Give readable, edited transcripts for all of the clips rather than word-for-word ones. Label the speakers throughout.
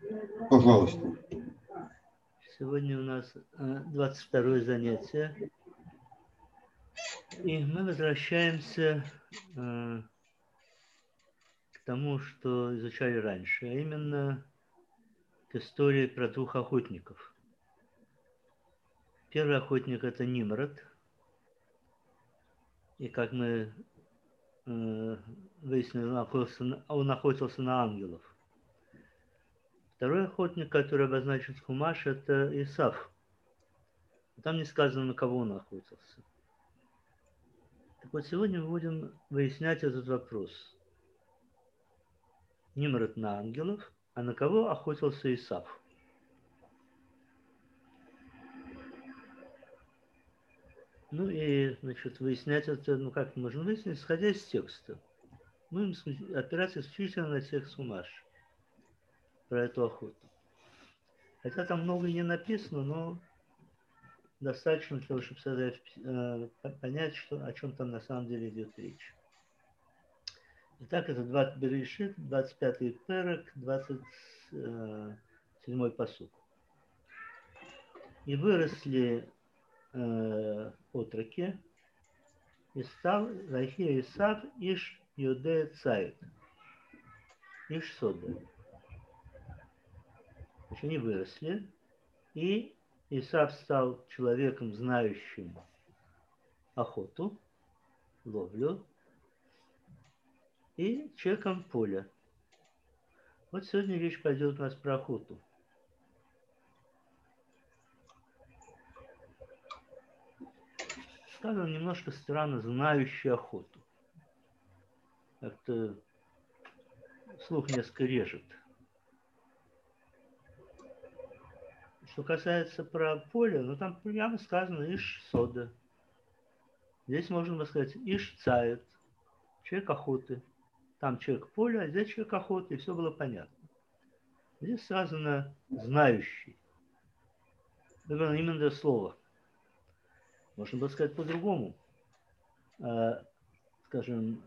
Speaker 1: Пожалуйста.
Speaker 2: Сегодня у нас 22-е занятие. И мы возвращаемся к тому, что изучали раньше, а именно к истории про двух охотников. Первый охотник – это Нимрод. И как мы выяснили, он охотился на ангелов. Второй охотник, который обозначен в Хумаше, это Исав. Там не сказано, на кого он охотился. Так вот, сегодня мы будем выяснять этот вопрос. Нимрод на ангелов, а на кого охотился Исав? Ну и, значит, выяснять это, как можно выяснить, исходя из текста. Мы будем опираться исключительно на текст Хумаш про эту охоту. Хотя там много не написано, но достаточно для того, чтобы понять, о чем там на самом деле идет речь. Итак, это 20 Берешит, 25-й Перек, 27-й пасук. И выросли отроки, Исав, Рахия Исав, Иш Юдея Цайт, Иш Сода. Значит, они выросли, и Исав стал человеком, знающим охоту, ловлю, и человеком поля. Вот сегодня речь пойдет у нас про охоту. Сказано немножко странно, знающий охоту. Как-то слух несколько режет. Что касается про поле, ну там прямо сказано Иш Сода. Здесь можно сказать Иш Цает, человек охоты. Там человек поля, а здесь человек охоты, и все было понятно. Здесь сказано знающий. Это именно это слово. Можно было сказать по-другому. Скажем,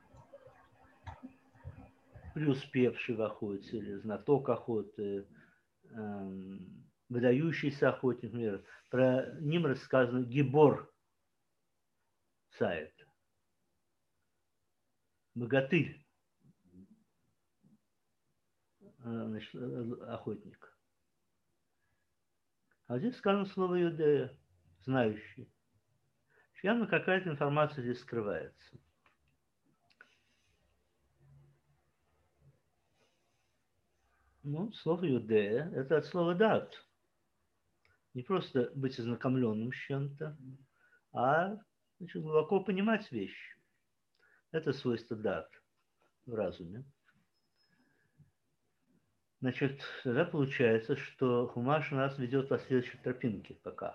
Speaker 2: преуспевший в охоте, или знаток охоты, выдающийся охотник, например. Про Нимрод сказано Гибор Цает. Богатырь, значит, охотник. А здесь сказано слово Юдея, знающий. Явно какая-то информация здесь скрывается. Ну, слово Юдея – это от слова дат. Не просто быть ознакомленным с чем-то, а значит, глубоко понимать вещи. Это свойство дат в разуме. Значит, тогда получается, что Хумаш нас ведет по следующей тропинке пока.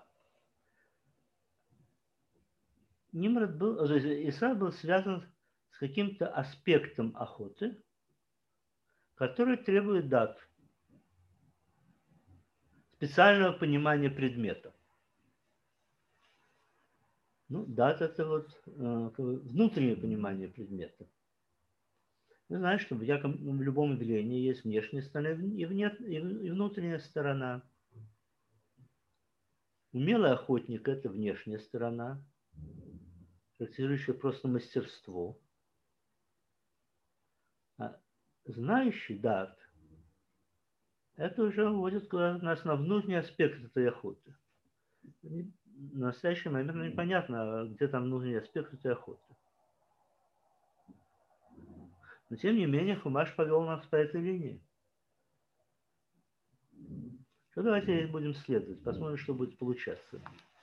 Speaker 2: Нимрод был, то есть Исав был связан с каким-то аспектом охоты, который требует дат, специального понимания предмета. Ну, дат – это вот внутреннее понимание предмета. Вы знаете, что в любом явлении есть внешняя сторона и внутренняя сторона. Умелый охотник – это внешняя сторона, характеризующая просто мастерство. А знающий дат – это уже вводит нас на внутренний аспект этой охоты. В настоящий момент непонятно, где там внутренний аспект этой охоты. Но тем не менее Хумаш повел нас по этой линии. Что давайте будем следовать, посмотрим, что будет получаться.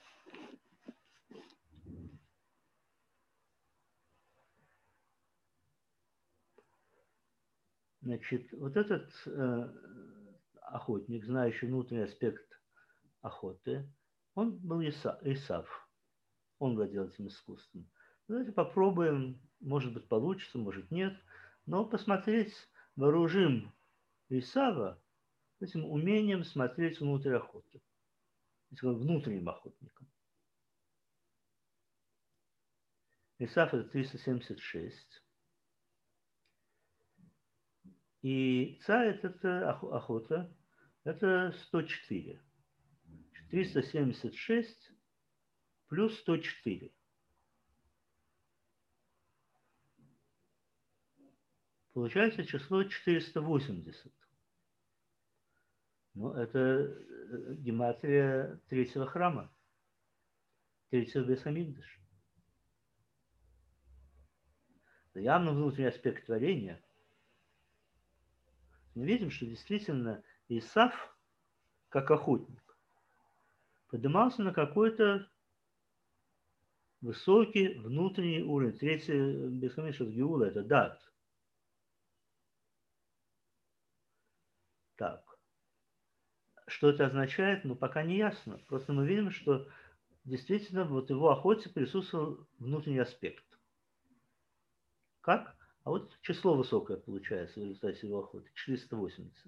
Speaker 2: Значит, вот этот охотник, знающий внутренний аспект охоты, он был Исав. Он владел этим искусством. Давайте попробуем, может быть, получится, может нет, но посмотреть, вооружим Исава этим умением смотреть внутрь охоты. Внутренним охотником. Исав это 376. И царь это охота, это 104. 376 плюс 104. Получается число 480. Ну, это гематрия третьего храма, третьего Бейт-Хамикдаш. Явно внутренний аспект творения. Мы видим, что действительно Исав, как охотник, поднимался на какой-то высокий внутренний уровень. Третий Бейт-Хамикдаш Геула – это дат. Так. Что это означает, ну, пока не ясно. Просто мы видим, что действительно вот в его охоте присутствовал внутренний аспект. Как? А вот число высокое получается в результате его охоты. 480.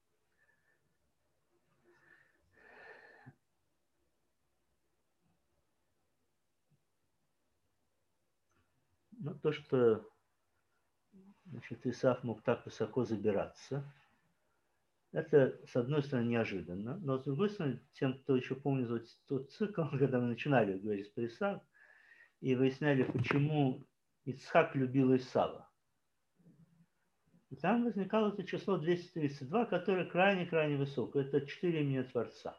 Speaker 2: Ну, то, что значит, Исаак мог так высоко забираться, это, с одной стороны, неожиданно, но, с другой стороны, тем, кто еще помнит вот тот цикл, когда мы начинали говорить про Исава, и выясняли, почему Ицхак любил Исава. И там возникало это число 232, которое крайне-крайне высокое. Это 4 имени Творца.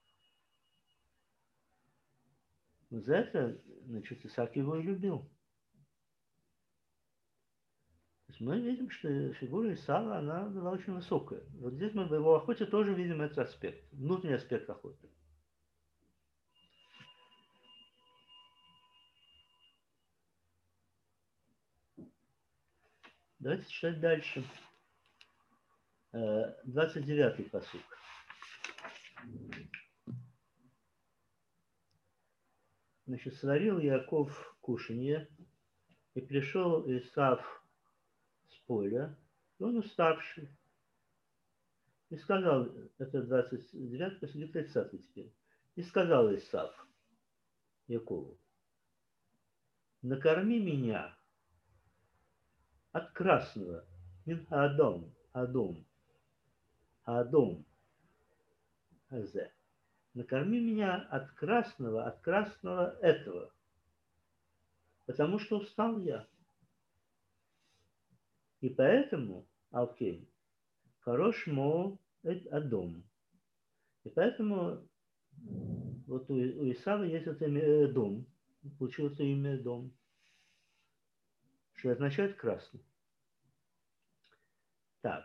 Speaker 2: Но за это, значит, Исаак его и любил. То есть мы видим, что фигура Исава, она была очень высокая. Вот здесь мы в его охоте тоже видим этот аспект, внутренний аспект охоты. Давайте читать дальше. 29-й пасук. Значит, сварил Яков кушанье, и пришел Исав с поля, и он уставший. И сказал, это 29, после 30 теперь. И сказал Исав Якову: накорми меня от красного, Адом, Азе. Накорми меня от красного этого, потому что устал я. И поэтому, Алкей, хорош мо Адом. И поэтому вот у Исава есть это имя Эдом. Получилось имя Эдом, что означает красный. Так.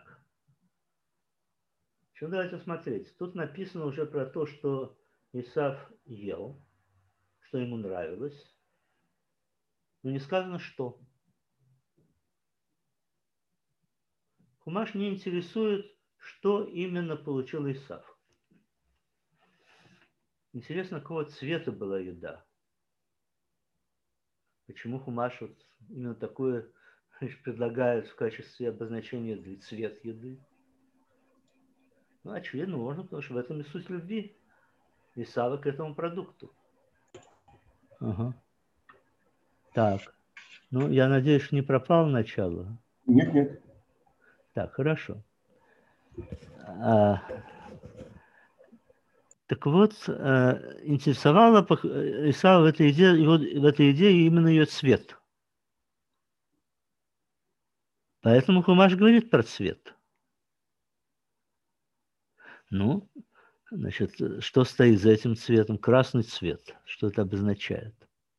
Speaker 2: Еще давайте смотреть. Тут написано уже про то, что Исав ел, что ему нравилось. Но не сказано, что. Хумаш не интересует, что именно получил Исав. Интересно, какого цвета была еда. Почему Хумаш вот именно такое предлагает в качестве обозначения для цвет еды? Ну, очевидно, можно, потому что в этом и суть любви Исава к этому продукту. Ага. Так. Ну, я надеюсь, что не пропало начало.
Speaker 1: Нет, нет.
Speaker 2: Так, хорошо. Так вот, интересовало Исава в этой идее именно ее цвет. Поэтому Хумаш говорит про цвет. Ну, значит, что стоит за этим цветом? Красный цвет. Что это обозначает?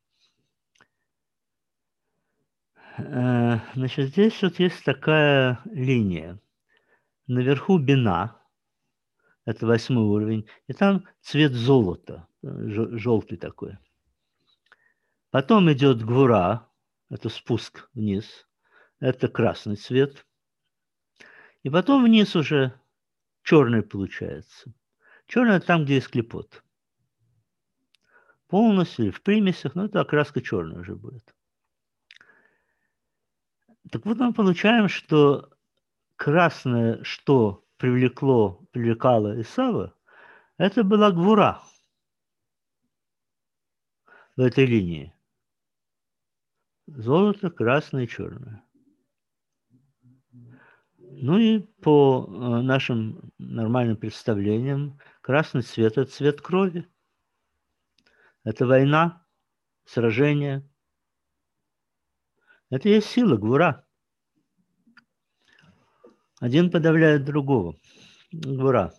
Speaker 2: Значит, здесь вот есть такая линия. Наверху бина, это 8 уровень, и там цвет золота, желтый такой. Потом идет гвура, это спуск вниз, это красный цвет. И потом вниз уже черный получается. Черный там, где есть клепот. Полностью или в примесях, но это окраска черная уже будет. Так вот мы получаем, что красное, что привлекало Исава, это была гвура в этой линии. Золото, красное и черное. Ну и по нашим нормальным представлениям, красный цвет – это цвет крови. Это война, сражение. Это и есть сила, гвура. Один подавляет другого. Гвура.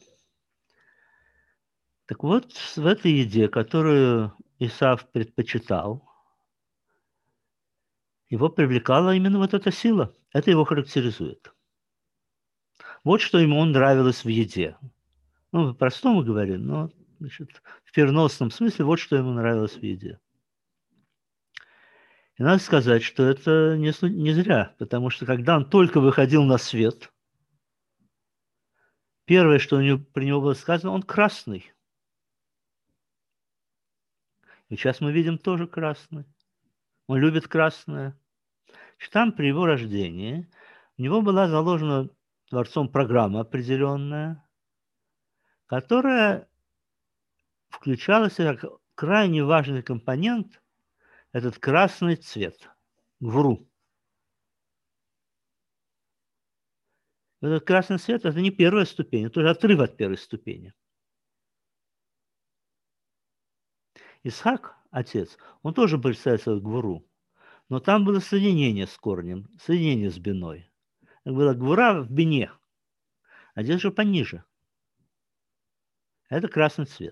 Speaker 2: Так вот, в этой еде, которую Исав предпочитал, его привлекала именно вот эта сила. Это его характеризует. Вот что ему нравилось в еде. Ну, по-простому говоря, но значит, в переносном смысле вот что ему нравилось в еде. И надо сказать, что это не зря, потому что когда он только выходил на свет, первое, что про него было сказано, он красный. И сейчас мы видим тоже красный. Он любит красное. Там при его рождении у него была заложена Творцом программа определенная, которая включала в себя как крайне важный компонент этот красный цвет, гвуру. Этот красный цвет – это не первая ступень, это уже отрыв от первой ступени. Исхак, отец, он тоже представляет свою гвуру, но там было соединение с корнем, соединение с биной. Была гвура в бине, а здесь же пониже. Это красный цвет.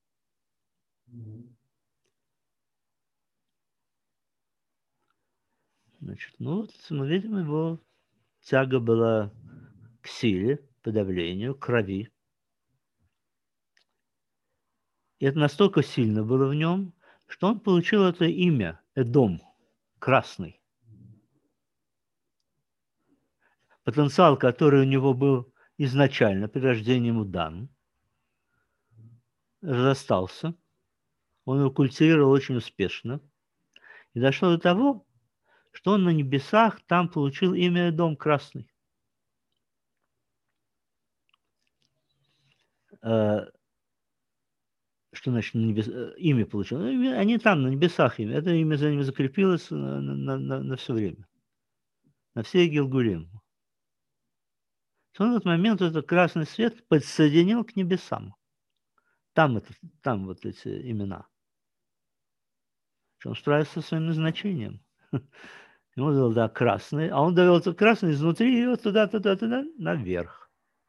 Speaker 2: Значит, ну вот мы видим, его тяга была к силе, подавлению, крови. И это настолько сильно было в нем, что он получил это имя Эдом, красный. Потенциал, который у него был изначально при рождении ему дан, разостался. Он его культивировал очень успешно. И дошло до того, что он на небесах там получил имя Эдом красный. Что значит имя получил? Они там, на небесах имя. Это имя за ними закрепилось на все время. На все Гилгулим. В этот момент этот красный свет подсоединил к небесам. Там вот эти имена. Он справился со своим назначением. Ему дал, да, красный, а он довел этот красный изнутри и вот туда, наверх.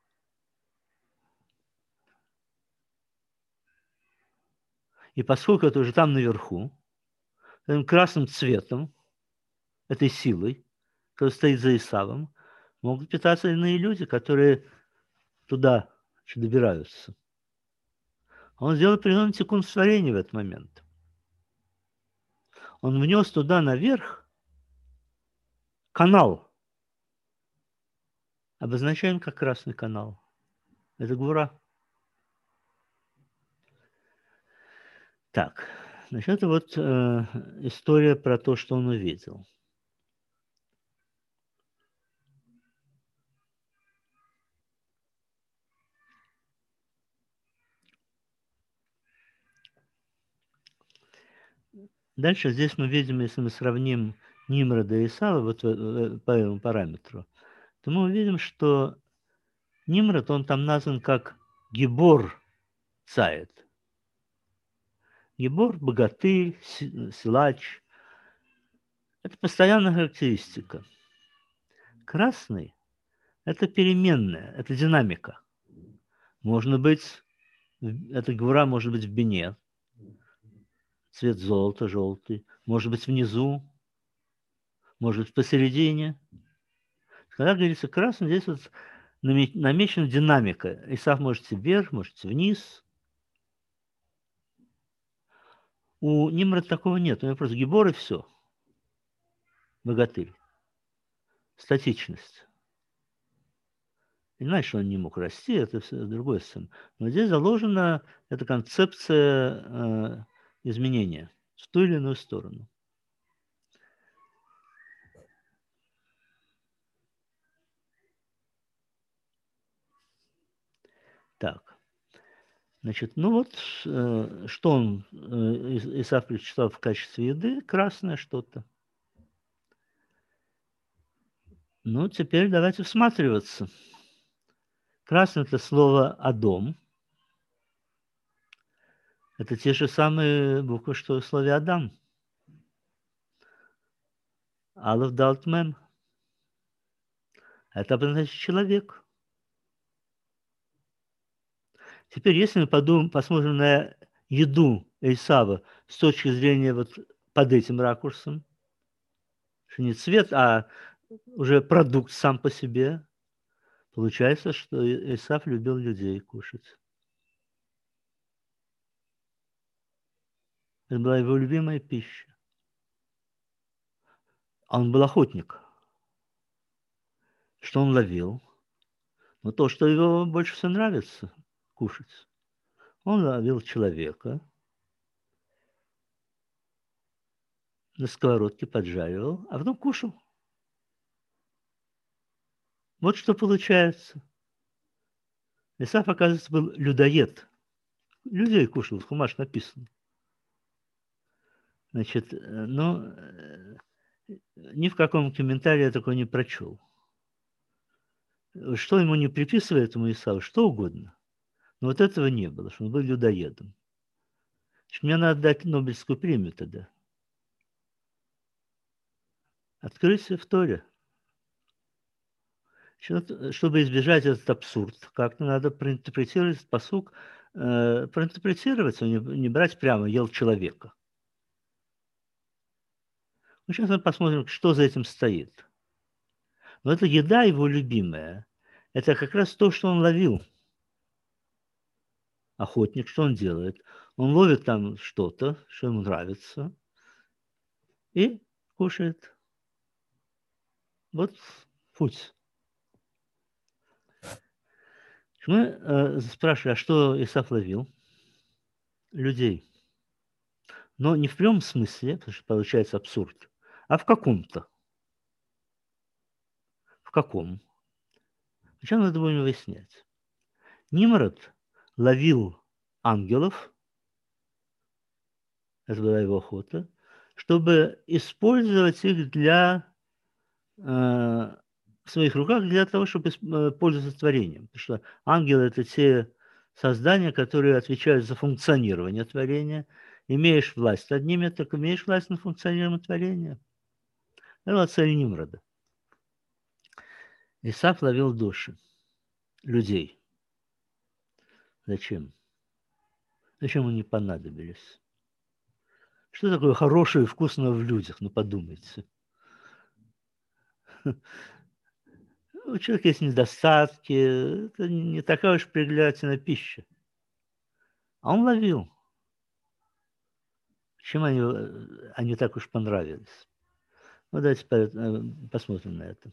Speaker 2: И поскольку это уже там наверху, этим красным цветом, этой силой, которая стоит за Исавом, могут питаться иные люди, которые туда добираются. Он сделал определенный тикун в творении в этот момент. Он внес туда наверх канал, обозначаем как красный канал. Это гвура. Так, значит, это вот история про то, что он увидел. Дальше здесь мы видим, если мы сравним Нимрода и Исава вот по этому параметру, то мы увидим, что Нимрод, он там назван как Гибор Цаид. Гибор – богатырь, силач. Это постоянная характеристика. Красный – это переменная, это динамика. Можно быть, эта гвура может быть в бине, цвет золота, желтый, может быть внизу, может быть посередине. Когда говорится красный, здесь вот намечена динамика. Исав может идти вверх, может идти вниз. У Нимрода такого нет. У него просто гибор и все. Богатырь. Статичность. Иначе что он не мог расти, это все другой сцена. Но здесь заложена эта концепция изменения в ту или иную сторону. Так. Значит, ну вот, что он, Исав прочитал в качестве еды, красное что-то. Ну, теперь давайте всматриваться. Красное – это слово «Адом». Это те же самые буквы, что в слове «Адам». Алеф, далт, мем. Это обозначает человек. Теперь, если мы посмотрим на еду Эйсава с точки зрения вот под этим ракурсом, что не цвет, а уже продукт сам по себе, получается, что Эйсав любил людей кушать. Это была его любимая пища. А он был охотник. Что он ловил? Ну, то, что его больше всего нравится кушать. Он ловил человека, на сковородке поджаривал, а потом кушал. Вот что получается. Исаак, оказывается, был людоед. Людей кушал, в Хумаш написано. Значит, ни в каком комментарии я такое не прочел. Что ему не приписывает этому Исаву, что угодно. Но вот этого не было, что он был людоедом. Значит, мне надо дать Нобелевскую премию тогда. Открытие в Торе. Чтобы избежать этот абсурд, как-то надо проинтерпретировать этот пасук, проинтерпретировать, а не брать прямо «ел человека». Ну, сейчас мы посмотрим, что за этим стоит. Но эта еда его любимая. Это как раз то, что он ловил. Охотник, что он делает? Он ловит там что-то, что ему нравится, и кушает. Вот путь. Мы спрашивали, а что Исаак ловил? Людей. Но не в прямом смысле, потому что получается абсурд, а в каком-то. В каком? Сейчас надо будем выяснять. Нимрод ловил ангелов, это была его охота, чтобы использовать их для в своих руках для того, чтобы пользоваться творением. Потому что ангелы – это те создания, которые отвечают за функционирование творения. Имеешь власть над ними, так имеешь власть над функционированием творения. Это была цель Нимрода. Исаак ловил души людей. Зачем? Зачем они понадобились? Что такое хорошее и вкусное в людях? Ну, подумайте. У человека есть недостатки, это не такая уж приглядательная пища. А он ловил. Чем они так уж понравились? Ну, давайте посмотрим на это.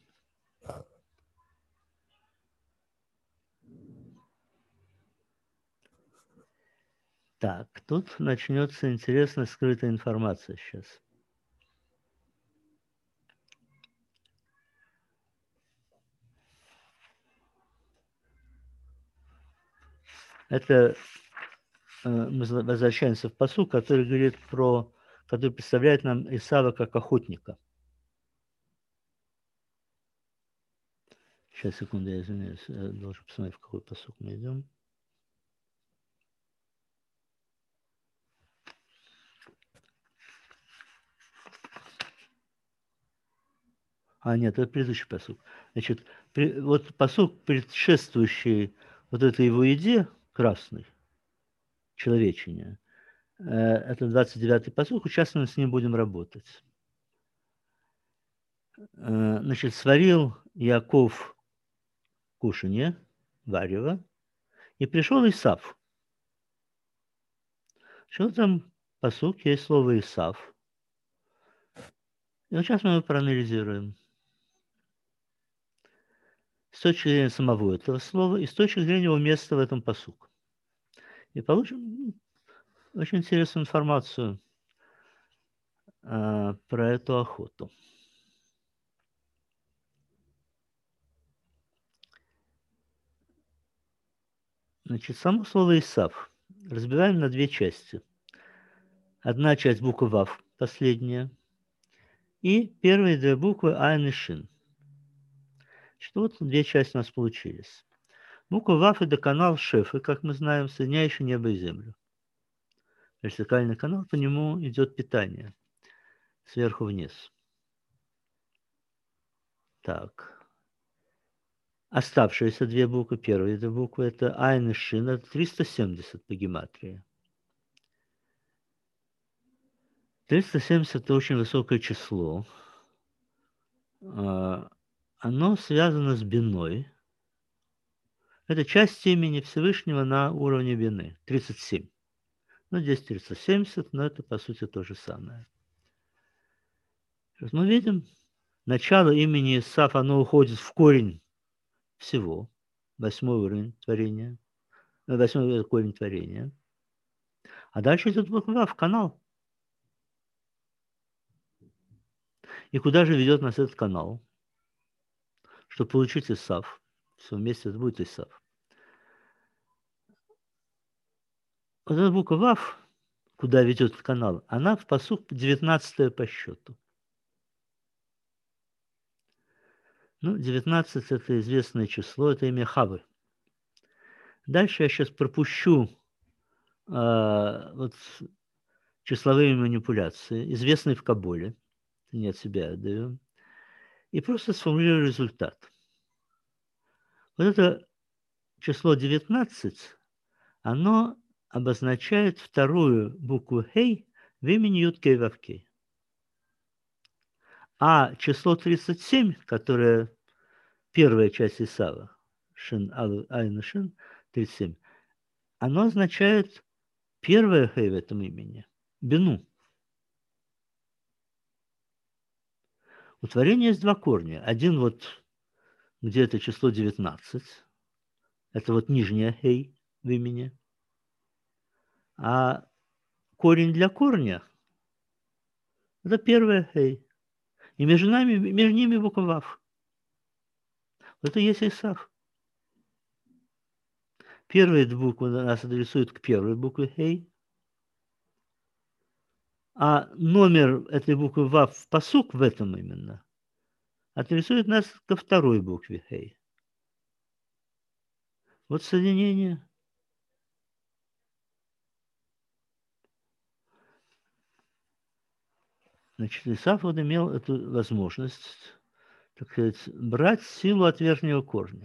Speaker 2: Так, тут начнется интересная скрытая информация сейчас. Это мы возвращаемся в пасук, который говорит который представляет нам Исава как охотника. Сейчас, секунду, я извиняюсь, я должен посмотреть, в какой пасук мы идем. А, нет, это предыдущий пасук. Значит, вот пасук, предшествующий вот этой его еде красной, человечине, это 29-й пасук, сейчас мы с ним будем работать. Значит, сварил Яков кушанье, варево, и пришел Исав. Что там пасук, есть слово Исав. И вот сейчас мы его проанализируем. С точки зрения самого этого слова и с точки зрения его места в этом пасук. И получим очень интересную информацию про эту охоту. Значит, само слово Исав разбиваем на две части. Одна часть буквы Вав, последняя, и первые две буквы Айн и Шин. Что вот две части у нас получились. Буква ВАФ – это канал Шефы, как мы знаем, соединяющий небо и землю. Вертикальный канал, по нему идет питание сверху вниз. Так. Оставшиеся две буквы, первые две буквы – это Айн и Шин, это 370 по гематрии. 370 – это очень высокое число. Оно связано с биной. Это часть имени Всевышнего на уровне бины. 37. Ну, здесь 370, но это, по сути, то же самое. Мы видим, начало имени Исав, оно уходит в корень всего. 8-й уровень творения. 8-й корень творения. А дальше идет буква в канал. И куда же ведет нас этот канал? Чтобы получить Исав. Все вместе это будет Исав. Вот эта буква Вав, куда ведет этот канал, она в пасук 19 по счету. Ну, 19 – это известное число, это имя Хавы. Дальше я сейчас пропущу вот числовые манипуляции, известные в Каболе, не от себя отдаю, и просто сформулирую результат. Вот это число 19, оно обозначает вторую букву Хей в имени Юд-Кей Вав-Кей. А число 37, которое первая часть Исава, Шин, Айн и Шин, 37, оно означает первое Хей в этом имени, Бину. У творения есть два корня. Один вот, где это число 19, это вот нижняя Хей в имени. А корень для корня – это первая Хей. И между ними буква Вав. Это и есть Исав. Первые две буквы нас адресуют к первой букве Хей. А номер этой буквы Вав в пасук в этом именно адресует нас ко второй букве Хей. Вот соединение. Значит, Исав вот имел эту возможность, так сказать, брать силу от верхнего корня.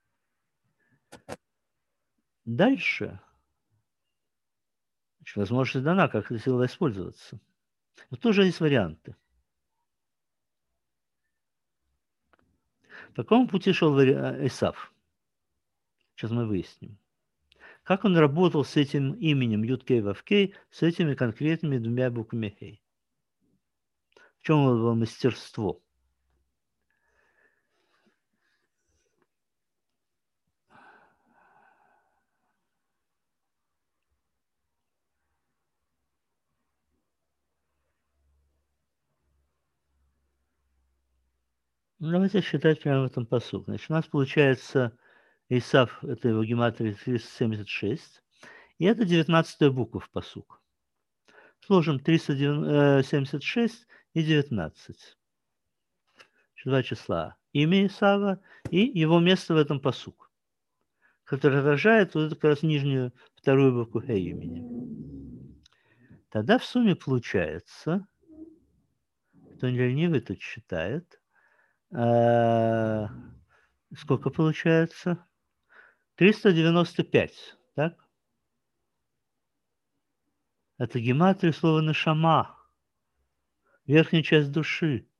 Speaker 2: Дальше, значит, возможность дана, как этой силой воспользоваться. Но тоже есть варианты. По какому пути шел Исав? Сейчас мы выясним. Как он работал с этим именем Юд-Кей Вав-Кей, с этими конкретными двумя буквами Хей? В чем было мастерство? Ну, давайте считать прямо в этом пасук. Значит, у нас получается Исав, это его гематрия 376, и это 19-я буква в пасук. Сложим 376 и 19. Два числа. Имя Исава и его место в этом пасук, который отражает вот эту как раз нижнюю вторую букву Хей имени. Тогда в сумме получается, кто не ленивый, тот считает, сколько получается? 395, так? Это гематрия слова «нашама», верхняя часть души.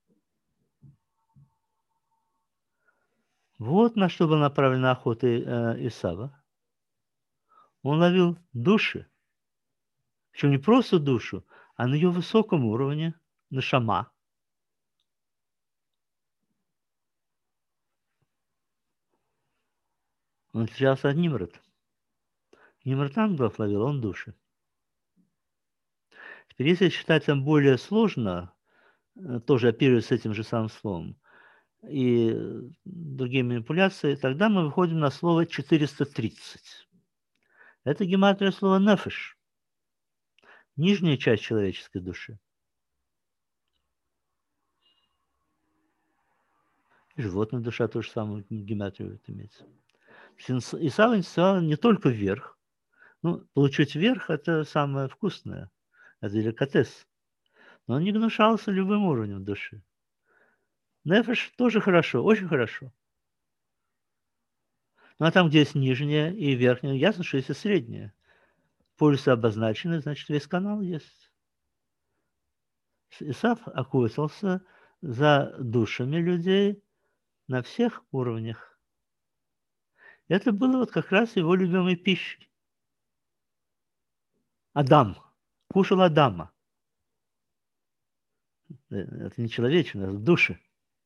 Speaker 2: Вот на что была направлена охота Исава. Он ловил души, причем не просто душу, а на ее высоком уровне, нашама. Он отличался от Нимрода. Нимрод ангелов ловил, он души. Теперь, если считать там более сложно, тоже оперируя с этим же самым словом, и другие манипуляции, тогда мы выходим на слово 430. Это гематрия слова «нефеш», нижняя часть человеческой души. Животная душа тоже самую гематрию будет иметь. Исав интересовало не только верх. Ну, получить верх – это самое вкусное, это деликатес. Но он не гнушался любым уровнем души. Нефеш тоже хорошо, очень хорошо. Ну, а там, где есть нижняя и верхняя, ясно, что есть и средняя. Полюсы обозначены, значит, весь канал есть. Исав охотился за душами людей на всех уровнях. Это было вот как раз его любимой пищей. Адам. Кушал Адама. Это не человечина, это души.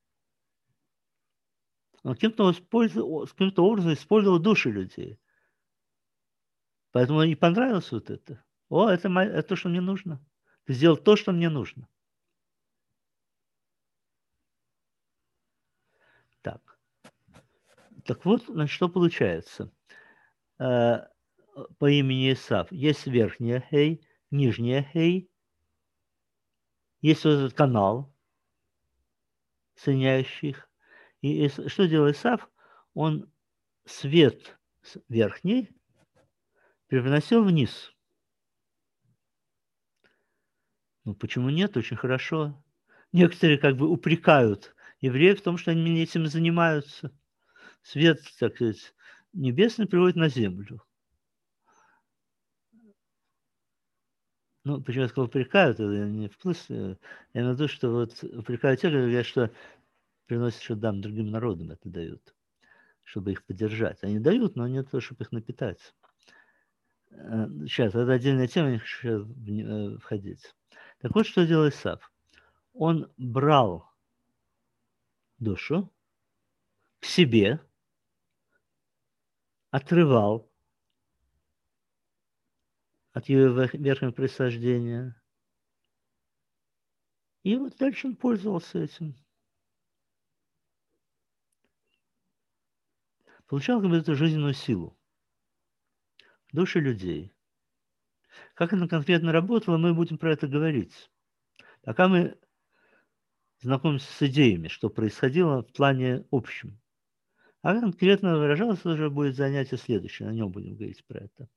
Speaker 2: Он каким-то образом использовал души людей. Поэтому и понравилось вот это. О, это то, что мне нужно. Ты сделал то, что мне нужно. Так. Так вот, значит, что получается. По имени Исав есть верхняя хей, нижняя хей, есть вот этот канал, соединяющий их. И что делает Исав? Он свет верхний переносил вниз. Ну, почему нет? Очень хорошо. Некоторые как бы упрекают евреев в том, что они этим занимаются. Свет, так сказать, небесный приводит на землю. Ну, почему я сказал упрекают, это не вплоть, я имею в виду, что вот упрекают те, которые говорят, что приносят, что дам другим народам это дают, чтобы их поддержать. Они дают, но не то, чтобы их напитать. Сейчас, это отдельная тема, не хочу входить. Так вот, что делал Исав. Он брал душу к себе, отрывал от ее верхнего происхождения, и вот дальше он пользовался этим. Получал как бы эту жизненную силу. Души людей. Как она конкретно работала, мы будем про это говорить. Пока мы знакомимся с идеями, что происходило в плане общем. А конкретно выражалось, уже будет занятие следующее, на нем будем говорить про это.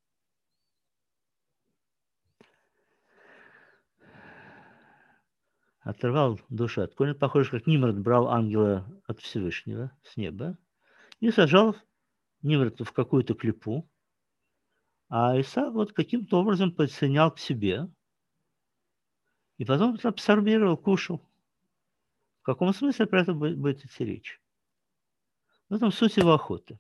Speaker 2: Оторвал душу от корня, похоже, как Нимрод брал ангела от Всевышнего с неба и сажал Нимрод в какую-то клепу, а Исав вот каким-то образом подсоединял к себе и потом это абсорбировал, кушал. В каком смысле про это будет идти речь? В этом суть его охоты.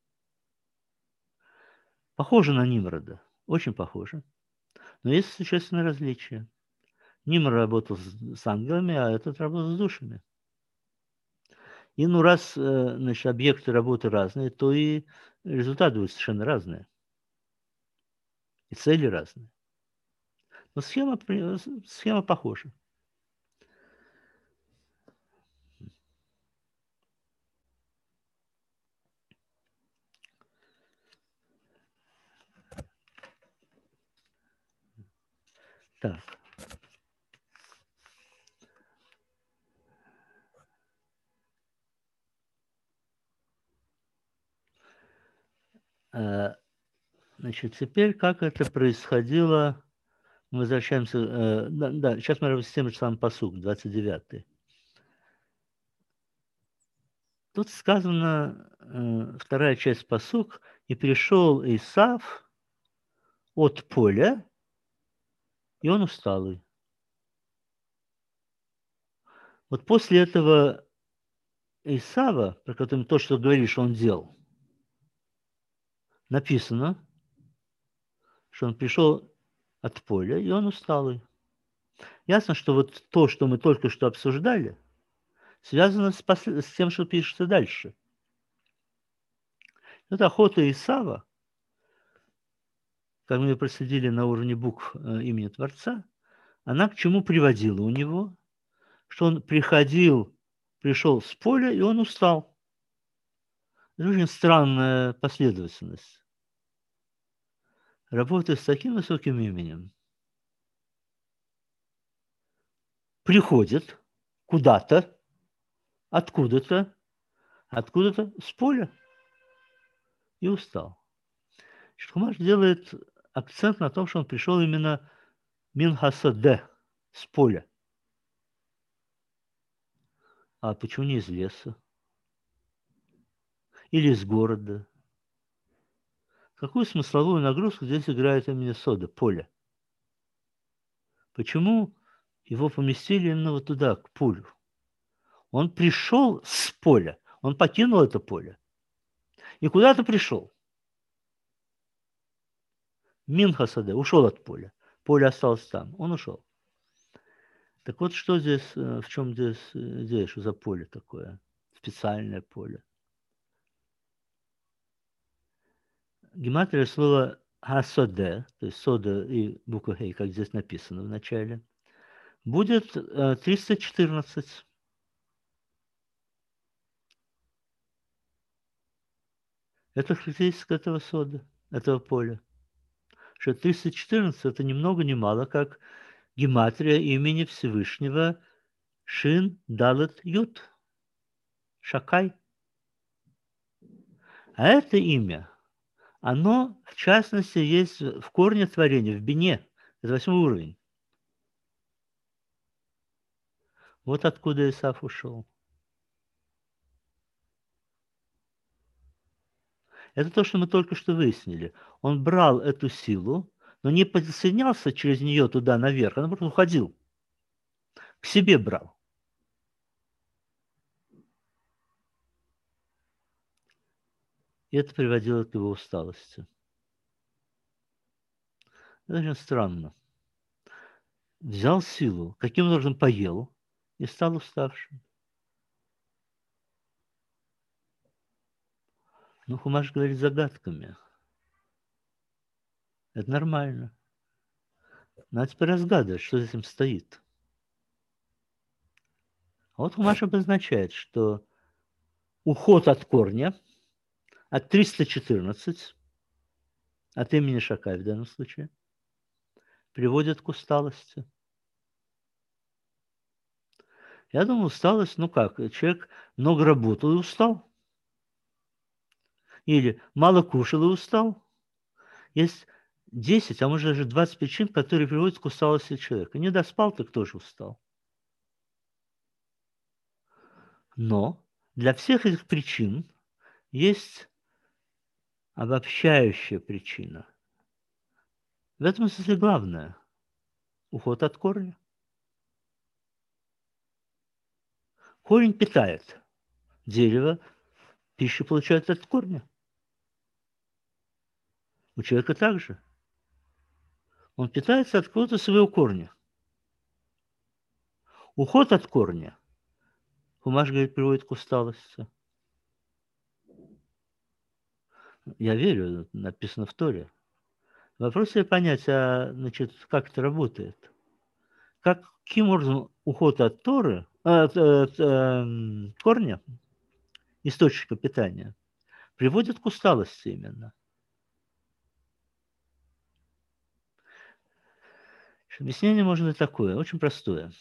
Speaker 2: Похоже на Нимрода, очень похоже. Но есть существенное различие. Нимрод работал с ангелами, а этот работал с душами. И ну раз значит, объекты работы разные, то и результаты будут совершенно разные. И цели разные. Но схема похожа. Так. Значит, теперь как это происходило, мы возвращаемся, да, сейчас мы с тем же самым пасук, 29-й. Тут сказано, вторая часть пасук, и пришел Исав от поля, и он усталый. Вот после этого Исава, про который то, что говоришь, он делал, написано, что он пришел от поля, и он усталый. Ясно, что вот то, что мы только что обсуждали, связано с тем, что пишется дальше. Это охота Исава, как мы ее проследили на уровне букв имени Творца, она к чему приводила у него? Что он пришел с поля, и он устал. Это очень странная последовательность. Работая с таким высоким именем, приходит куда-то, откуда-то с поля и устал. Хумаш делает акцент на том, что он пришел именно мин хасаде, с поля. А почему не из леса? Или из города? Какую смысловую нагрузку здесь играет именно сода, поле? Почему его поместили именно вот туда, к полю? Он пришел с поля, он покинул это поле. И куда-то пришел. Мин хасаде, ушел от поля. Поле осталось там, он ушел. Так вот, что здесь, в чем здесь идея, что за поле такое? Специальное поле. Гематрия слова хасоде, то есть сода и буква хей, как здесь написано в начале, будет 314. Это характеристика этого сода, этого поля. Что 314 это ни много ни мало, как гематрия имени Всевышнего Шин Далет Ют. Шакай. А это имя, оно, в частности, есть в корне творения, в бине. Это 8 уровень. Вот откуда Исав ушел. Это то, что мы только что выяснили. Он брал эту силу, но не подсоединялся через нее туда наверх, он просто уходил. К себе брал. И это приводило к его усталости. Это очень странно. Взял силу, каким образом поел, и стал уставшим. Ну, Хумаш говорит загадками. Это нормально. Надо теперь разгадывать, что за этим стоит. А вот Хумаш обозначает, что уход от корня, от 314, от имени Шакай в данном случае, приводит к усталости. Я думаю, усталость, ну как, человек много работал и устал. Или мало кушал и устал. Есть 10, а может даже 20 причин, которые приводят к усталости человека. Не доспал, так тоже устал. Но для всех этих причин есть обобщающая причина. В этом смысле главное – уход от корня. Корень питает. Дерево пищу получает от корня. У человека также. Он питается от какого-то своего корня. Уход от корня, Хумаш говорит, приводит к усталости. Я верю, написано в Торе. Вопрос себе понять, значит, как это работает. Каким образом уход от Торы, от корня, источника питания, приводит к усталости именно. Объяснение может быть такое, очень простое.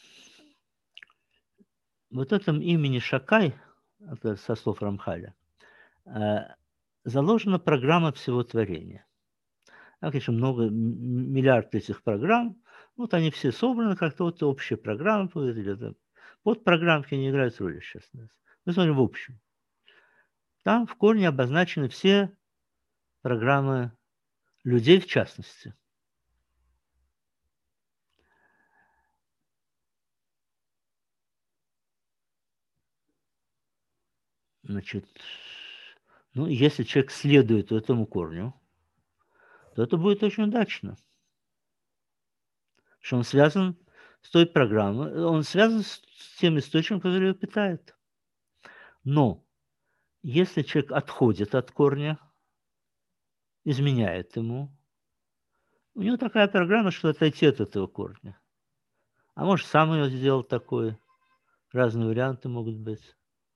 Speaker 2: Вот этом имени Шакай, это со слов Рамхаля, заложена программа всего творения. Так, конечно, много, миллиард этих программ. Вот они все собраны, как-то вот общая программа. Вот программки не играют роли сейчас. Мы смотрим в общем. Там в корне обозначены все программы людей в частности. Значит, ну, если человек следует этому корню, то это будет очень удачно. Что он связан с той программой, он связан с тем источником, который его питает. Но если человек отходит от корня, изменяет ему, у него такая программа, что отойти от этого корня. А может, сам ее сделал такой. Разные варианты могут быть.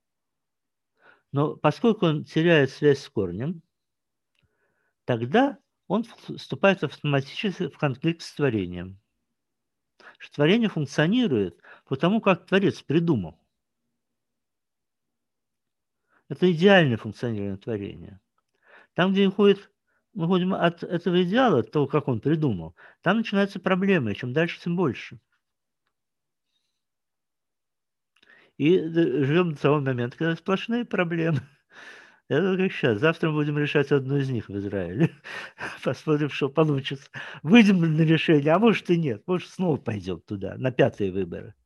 Speaker 2: Но поскольку он теряет связь с корнем, тогда он вступает автоматически в конфликт с творением. Что творение функционирует по тому, как Творец придумал. Это идеальное функционирование творения. Там, где мы ходим от этого идеала, от того, как он придумал, там начинаются проблемы. И чем дальше, тем больше. И живем до того момента, когда сплошные проблемы. Это как сейчас. Завтра мы будем решать одну из них в Израиле. Посмотрим, что получится. Выйдем на решение, а может и нет. Может, снова пойдем туда, на 5-е выборы.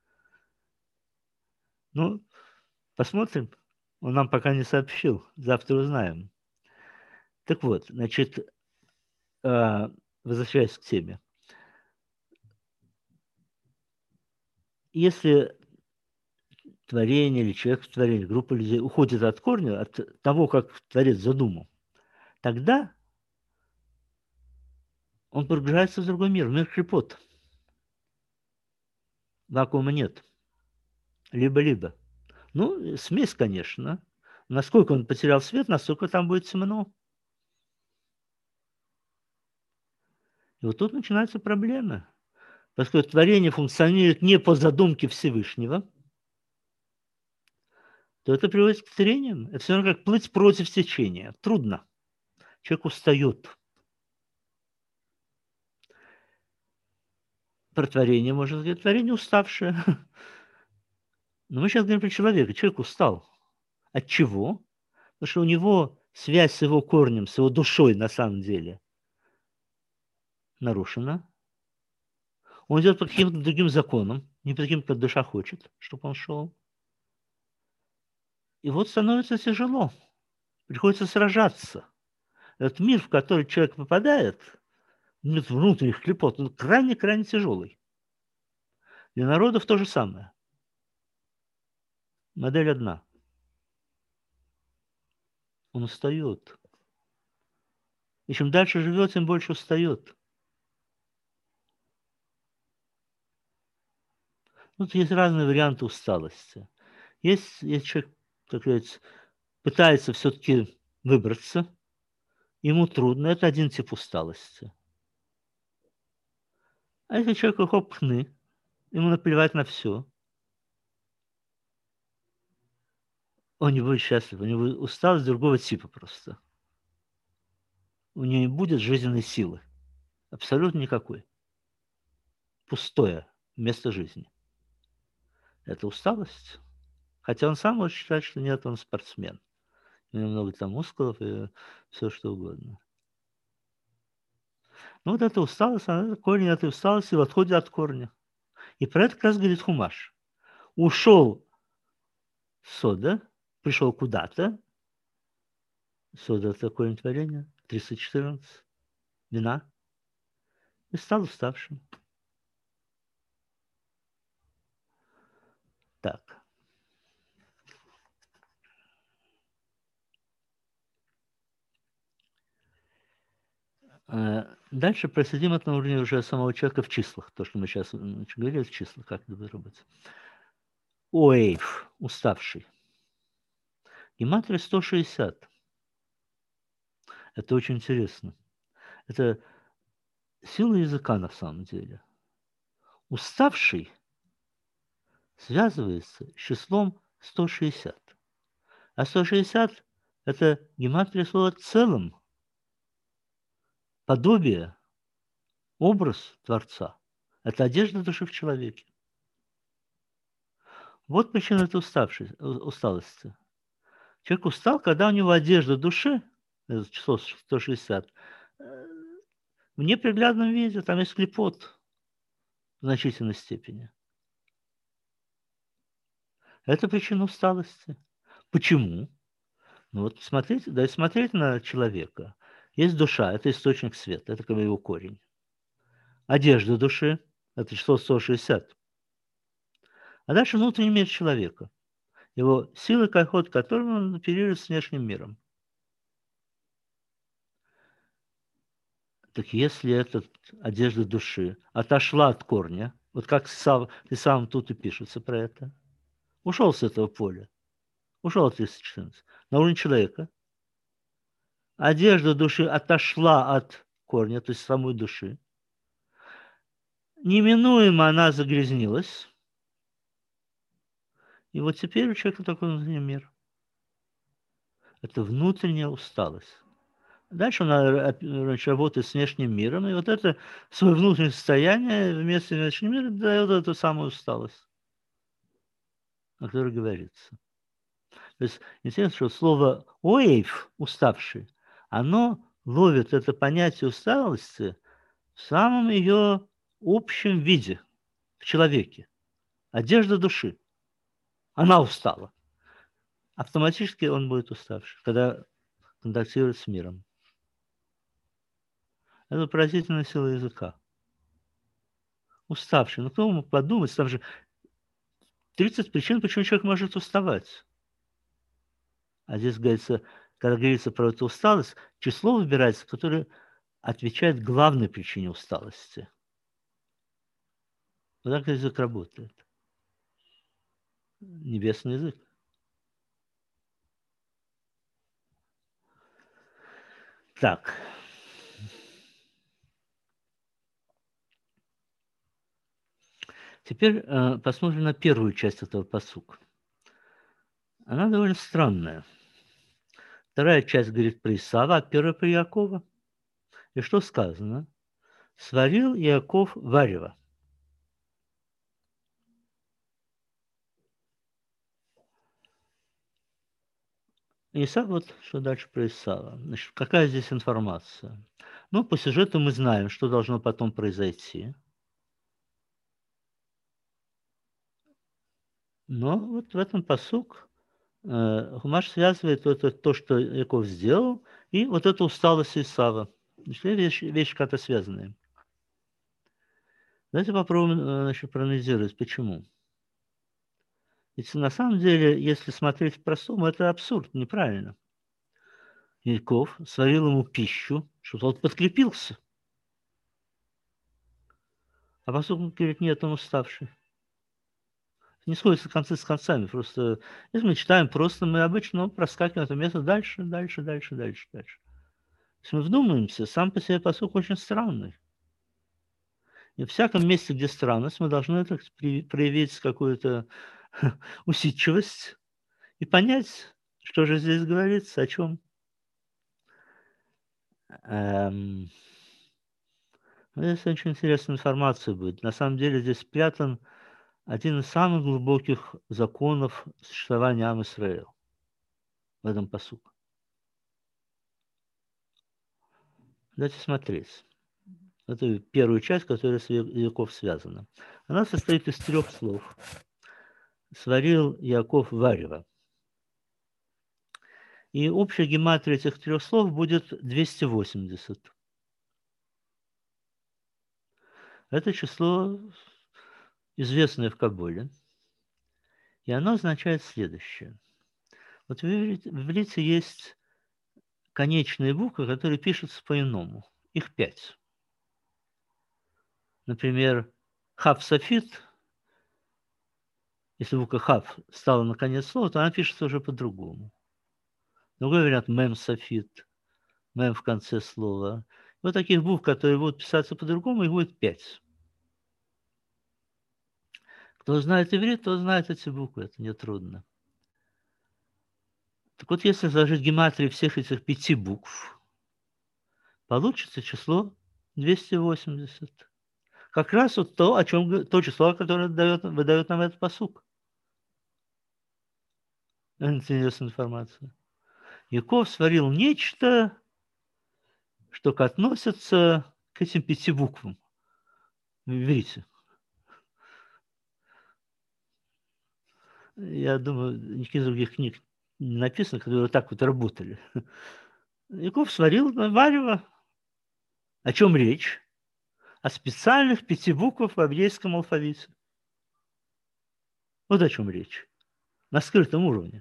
Speaker 2: Ну, посмотрим. Он нам пока не сообщил. Завтра узнаем. Так вот, значит, возвращаясь к теме. Если творение или человек в творении, группа людей уходит от корня, от того, как Творец задумал, тогда он погружается в другой мир, в мир клепот. Вакуума нет. Либо-либо. Ну, смесь, конечно. Насколько он потерял свет, настолько там будет темно. И вот тут начинаются проблемы. Поскольку творение функционирует не по задумке Всевышнего, то это приводит к трениям. Это все равно как плыть против течения. Трудно. Человек устает. Про творение можно сказать. Творение уставшее. Но мы сейчас говорим про человека. Человек устал. От чего? Потому что у него связь с его корнем, с его душой на самом деле нарушена. Он идет по каким-то другим законам, не по таким, как душа хочет, чтобы он шел. И вот становится тяжело. Приходится сражаться. Этот мир, в который человек попадает, мир внутренних клепот, он крайне-крайне тяжелый. Для народов то же самое. Модель одна. Он устает. И чем дальше живет, тем больше устает. Тут есть разные варианты усталости. Есть человек, так сказать, пытается все-таки выбраться, ему трудно, это один тип усталости. А если человеку хоп, хны, ему наплевать на все, он не будет счастлив, у него усталость другого типа просто. У него не будет жизненной силы, абсолютно никакой. Пустое место жизни. Это усталость. Хотя он сам может считать, что нет, он спортсмен. У него много там мускулов и все что угодно. Ну вот эта усталость, корень этой усталости в отходе от корня. И про это как раз говорит Хумаш. Ушел Сода, пришел куда-то. Сода – это корень творения, 314, вина. И стал уставшим. Так. Дальше проследим это на уровне уже самого человека в числах. То, что мы сейчас говорили в числах, как это выработать. Оэйф, уставший. Гематрия 160. Это очень интересно. Это сила языка на самом деле. Уставший связывается с числом 160. А 160 – это гематрия слова целым. Подобие, образ Творца. Это одежда души в человеке. Вот причина этой усталости. Человек устал, когда у него одежда души, это число 160, в неприглядном виде, там есть клепот в значительной степени. Это причина усталости. Почему? Ну вот смотрите, да, смотреть на человека. Есть душа, это источник света, это как бы его корень. Одежда души, это число 160. А дальше внутренний мир человека. Его силы, ход которым он оперирует с внешним миром. Так если эта одежда души отошла от корня, вот как ты сам тут и пишется про это, ушел с этого поля, ушел от 314, на уровень человека, одежда души отошла от корня, то есть самой души, неминуемо она загрязнилась, и вот теперь у человека такой внутренний мир. Это внутренняя усталость. Дальше он работает с внешним миром, и вот это свое внутреннее состояние вместе с внешним миром дает эту самую усталость, о которой говорится. То есть интересно, что слово «оэйф» – «уставший», оно ловит это понятие усталости в самом ее общем виде в человеке. Одежда души. Она устала. Автоматически он будет уставший, когда контактирует с миром. Это поразительная сила языка. Уставший. Ну, кто мог подумать, там же 30 причин, почему человек может уставать. А здесь говорится, когда говорится про эту усталость, число выбирается, которое отвечает главной причине усталости. Вот так язык работает. Небесный язык. Так. Теперь посмотрим на первую часть этого пасука. Она довольно странная. Вторая часть говорит про Исава, а первая про Иакова. И что сказано? «Сварил Иаков варево». Исав, вот что дальше про Исава. Значит, какая здесь информация? Ну, по сюжету мы знаем, что должно потом произойти. Но вот в этом пасук Хумаш связывает вот это, то, что Яков сделал, и вот эту усталость Исава. Вещи как-то связанные. Давайте попробуем значит, проанализировать, почему. Ведь на самом деле, если смотреть по-простому, это абсурд, неправильно. Яков сварил ему пищу, чтобы он подкрепился. А пасук говорит, нет, он уставший. Не сходятся концы с концами. Просто, если мы читаем, просто мы обычно проскакиваем это место дальше. Если мы вдумаемся, сам по себе пасук очень странный. И в всяком месте, где странность, мы должны так проявить какую-то усидчивость и понять, что же здесь говорится, о чем. Здесь очень интересная информация будет. На самом деле здесь спрятан один из самых глубоких законов существования Ам-Исраэл в этом пасуке. Давайте смотреть. Это первую часть, которая с Яков связана. Она состоит из 3 слов. «Сварил Яков варево». И общая гематрия этих 3 слов будет 280. Это число известное в Каболе. И оно означает следующее. Вот в иврите есть конечные буквы, которые пишутся по-иному. Их 5. Например, хав-софит, если буква хав стала на конец слова, то она пишется уже по-другому. Другой вариант мем-софит, мем в конце слова. Вот таких букв, которые будут писаться по-другому, их будет 5. Кто знает иврит, тот знает эти буквы, это нетрудно. Так вот, если сложить гематрию всех этих 5 букв, получится число 280. Как раз вот то, то число, которое выдает нам этот пасук. Интересная информация. Яков сварил нечто, что относится к этим 5 буквам. Видите? Я думаю, никаких других книг не написано, которые вот так вот работали. Яков сварил варево. О чем речь? О специальных 5 буквах в еврейском алфавите. Вот о чем речь. На скрытом уровне.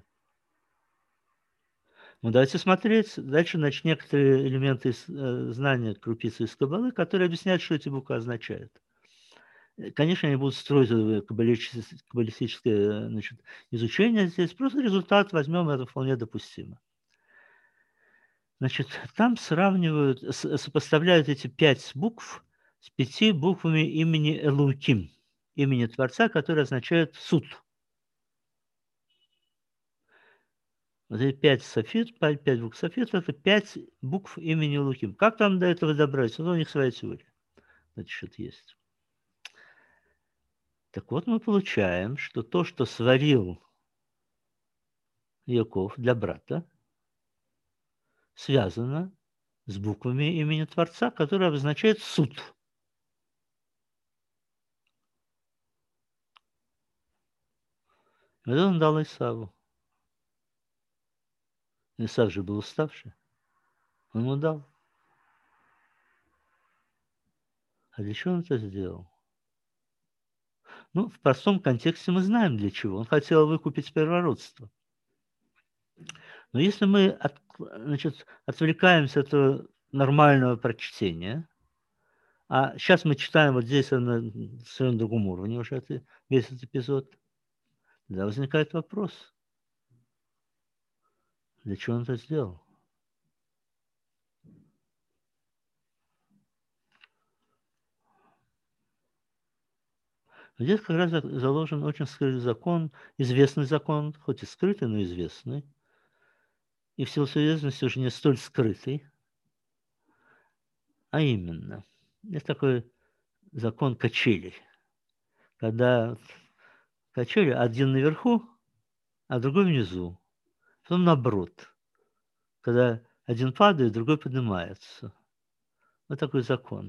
Speaker 2: Ну, давайте смотреть. Дальше, значит, некоторые элементы знания крупицы из Каббалы, которые объясняют, что эти буквы означают. Конечно, они будут строить каббалистическое значит, изучение здесь. Просто результат возьмем, это вполне допустимо. Значит, там сравнивают, сопоставляют эти 5 букв с 5 буквами имени Элуким, имени Творца, которое означает суд. Вот эти 5 софит, 5 букв софит — это 5 букв имени Луким. Как там до этого добраться? Ну, у них своя теория на этот счет есть. Так вот, мы получаем, что то, что сварил Яков для брата, связано с буквами имени Творца, которые обозначают суд. И вот он дал Исаву. Исав же был уставший. Он ему дал. А для чего он это сделал? Ну, в простом контексте мы знаем для чего. Он хотел выкупить первородство. Но если мы значит, отвлекаемся от этого нормального прочтения, а сейчас мы читаем вот здесь на совершенно другом уровне уже весь этот эпизод, тогда возникает вопрос, для чего он это сделал? Здесь как раз заложен очень скрытый закон, известный закон, хоть и скрытый, но известный, и в силу своей известности уже не столь скрытый, а именно, есть такой закон качелей, когда качели один наверху, а другой внизу, потом наоборот, когда один падает, другой поднимается. Вот такой закон.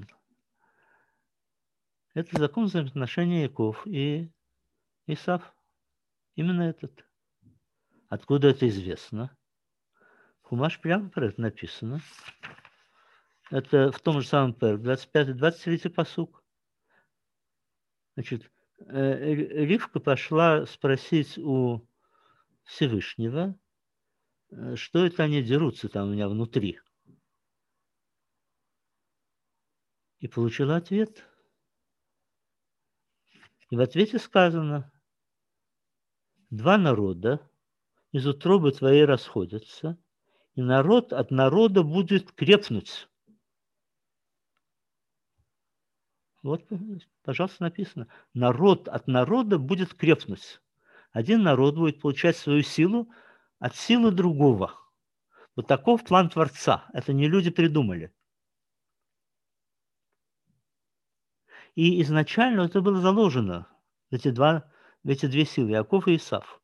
Speaker 2: Это закон взаимоотношений Яков и Исав. Именно этот. Откуда это известно? Хумаш прямо про это написано. Это в том же самом Перек, 25-23 пасук. Значит, Ривка пошла спросить у Всевышнего, что это они дерутся там у меня внутри. И получила ответ. И в ответе сказано: два народа из утробы твоей расходятся, и народ от народа будет крепнуть. Вот, пожалуйста, написано. Народ от народа будет крепнуть. Один народ будет получать свою силу от силы другого. Вот таков план Творца. Это не люди придумали. И изначально это было заложено в эти две силы, Иаков и Исав.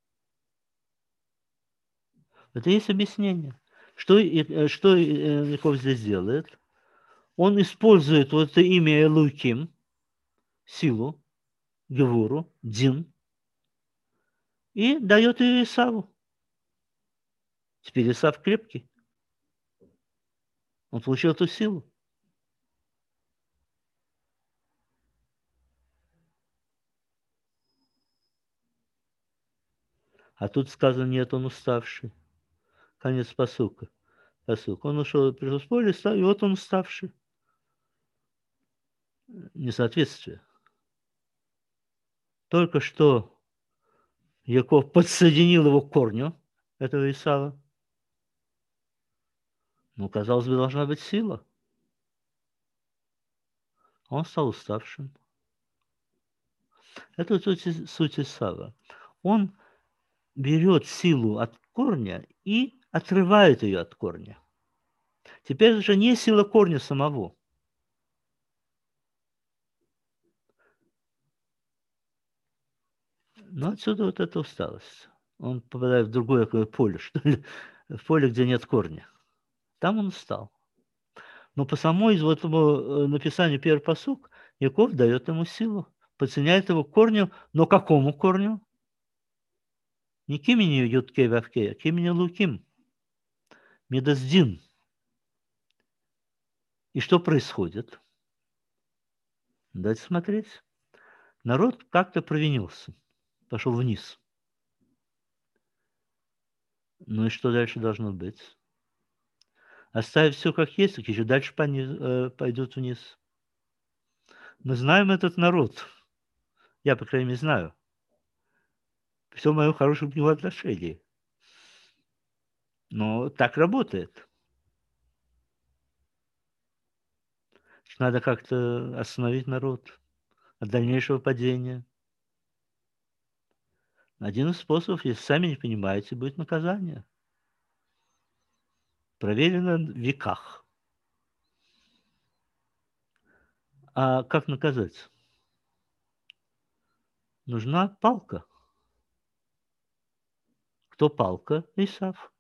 Speaker 2: Это есть объяснение. Что Иаков здесь делает? Он использует вот это имя Элуким, силу, Гевуру, Дин, и дает ее Исаву. Теперь Исав крепкий. Он получил эту силу. А тут сказано, нет, он уставший. Конец пасука. Он ушел, пришел в поле, и вот он уставший. Несоответствие. Только что Яков подсоединил его к корню этого Исава. Ну, казалось бы, должна быть сила. Он стал уставшим. Это суть Исава. Он берет силу от корня и отрывает ее от корня. Теперь уже не сила корня самого. Но отсюда вот эта усталость. Он попадает в другое такое поле, что ли, в поле, где нет корня. Там он устал. Но по самой вот этому написанию первый пасук Яков дает ему силу, подсоединяет его к корню, но какому корню? Не к имени Юткей Вавкей, а к имени Луким. Медаздин. И что происходит? Давайте смотреть. Народ как-то провинился, пошел вниз. Ну и что дальше должно быть? Оставить все как есть, так еще дальше пойдут вниз. Мы знаем этот народ. Я, по крайней мере, знаю. Все мое хорошее к нему отношение. Но так работает. Надо как-то остановить народ от дальнейшего падения. Один из способов, если сами не понимаете, будет наказание. Проверено в веках. А как наказать? Нужна палка. Кто палка? Исав.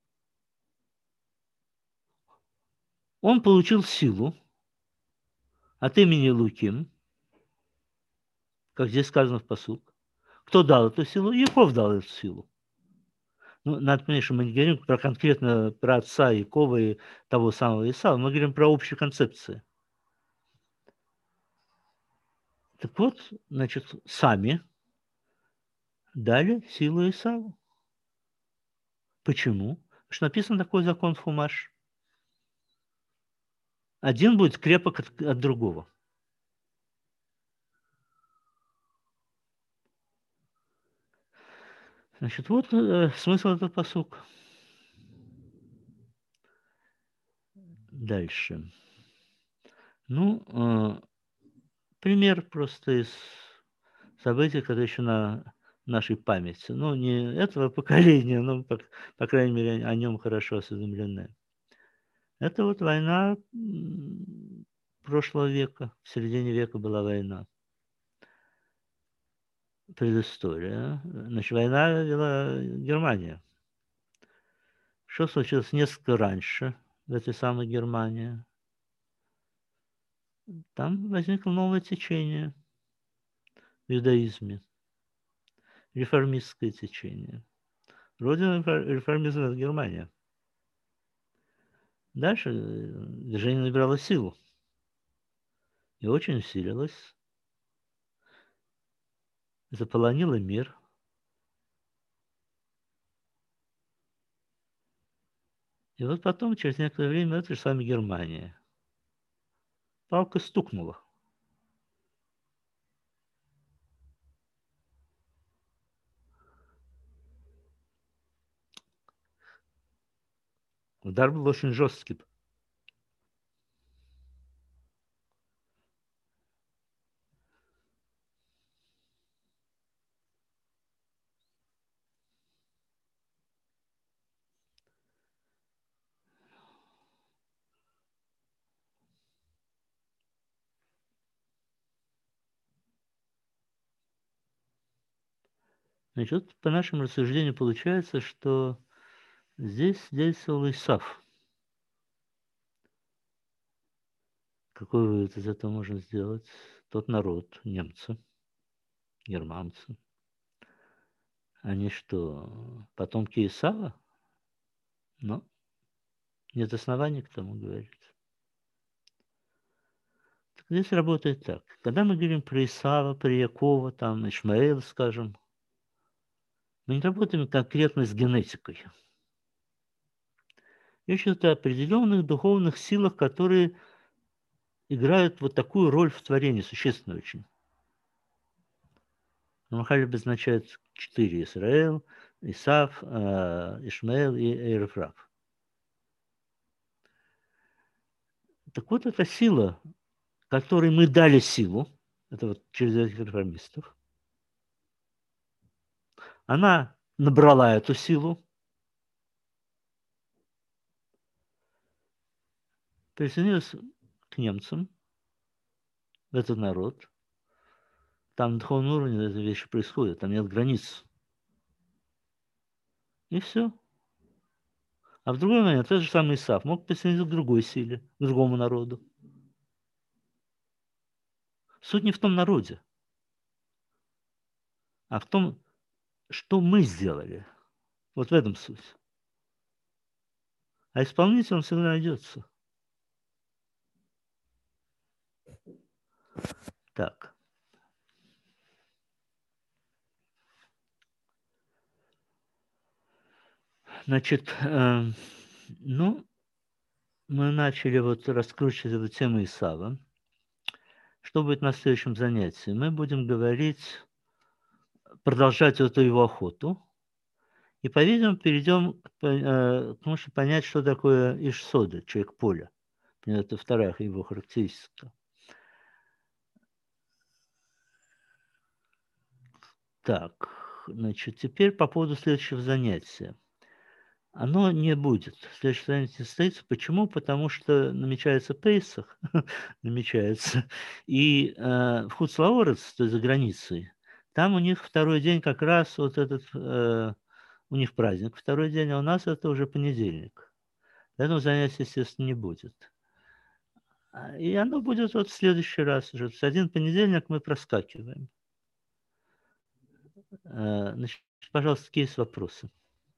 Speaker 2: Он получил силу от имени Луким, как здесь сказано в пасук. Кто дал эту силу? Яков дал эту силу. Ну, надо понять, что мы не говорим про конкретно про отца Якова и того самого Исава, мы говорим про общие концепции. Так вот, значит, сами дали силу Исаву. Почему? Потому что написан такой закон в Хумаш. Один будет крепок от другого. Значит, вот смысл этого пасука. Дальше. Ну, пример просто из событий, которые еще на нашей памяти. Ну, не этого поколения, но, по крайней мере, о нем хорошо осведомлены. Это вот война прошлого века. В середине века была война. Предыстория. Значит, война вела Германия. Что случилось несколько раньше в этой самой Германии? Там возникло новое течение в иудаизме. Реформистское течение. Родина реформизма – это Германия. Дальше движение набирало силу и очень усилилось, заполонило мир. И вот потом, через некоторое время, это же самая Германия. Палка стукнула. Удар был очень жесткий. Значит, вот по нашему рассуждению получается, что здесь действовал Исав. Какой вывод из этого можно сделать? Тот народ, немцы, германцы, они что, потомки Исава? Но нет оснований к тому говорить. Так здесь работает так. Когда мы говорим про Исава, про Якова, там, Ишмаэла, скажем, мы не работаем конкретно с генетикой. Речь идет о определенных духовных силах, которые играют вот такую роль в творении, существенную очень. Рамхаль обозначает 4: Исраэл, Исав, Ишмаэл и Эйрефрав. Так вот, эта сила, которой мы дали силу, это вот через этих реформистов, она набрала эту силу, присоединилась к немцам, в этот народ. Там на духовном уровне эти вещи происходят, там нет границ. И все. А в другой момент тот же самый Исав мог присоединиться к другой силе, к другому народу. Суть не в том народе, а в том, что мы сделали. Вот в этом суть. А исполнитель он всегда найдется. Так. Значит, ну, мы начали вот раскручивать эту тему Исава. Что будет на следующем занятии? Мы будем говорить, продолжать эту его охоту. И, по-видимому, перейдем к тому, чтобы понять, что такое Иш-Сода, человек поля. Это вторая его характеристика. Так, Значит, теперь по поводу следующего занятия. Оно не будет. Следующее занятие состоится. Почему? Потому что намечается Пейсах, намечается, и в Хуцлаорец, то есть за границей, там у них второй день как раз вот этот, у них праздник второй день, а у нас это уже понедельник. Поэтому занятия, естественно, не будет. И оно будет вот в следующий раз уже. То есть один понедельник мы проскакиваем. Значит, пожалуйста, какие есть вопросы?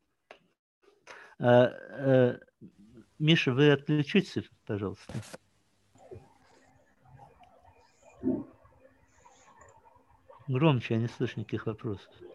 Speaker 2: Миша, вы отключитесь, пожалуйста. Громче, я не слышу никаких вопросов.